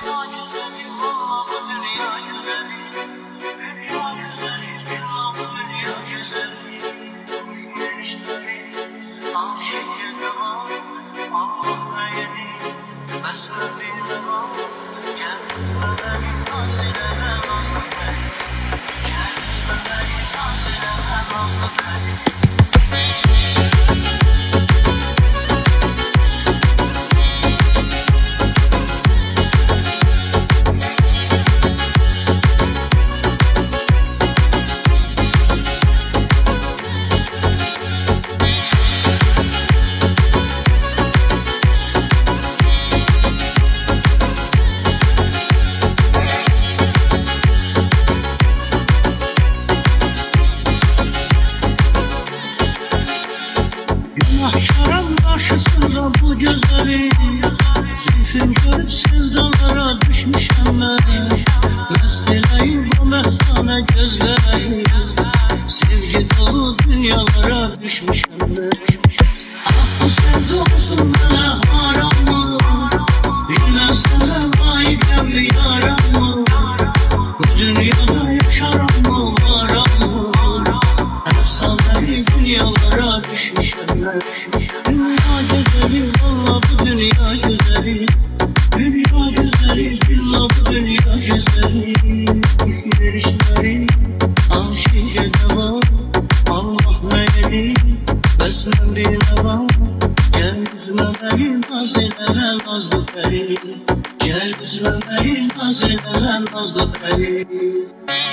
güzeli, valla bu dünya güzeli. Dünya güzeli, billah bu dünya güzeli. Gelişleri, aşık var, Allah yeni. Besme bir var, gel üzme beni, nazilere nazlı beni. Gel üzme beni, nazilere nazlı beni. Mahşerin karşısında bu güzeli, zülfün görüp sevdalara düşmüşem ben. Mest eleyim o mestane gözleri, sevgi dolu dünyalara düşmüşem ben. Ah bu sevda olsun bana haram mı? Bilmem sana layıkken bir yaram mı? Bu dünyada yaşaram mı varam mı? Efsanevi dünyalara düşmüşem ben. Dünya güzeli, valla bu dünya güzeli. Dünya güzeli, billah bu dünya güzeli. Gelişleri, aşık var, Allah meyli. Besme bir var, gel üzme beni, nazilere nazlı beni. Gel üzme beni, nazilere nazlı beni.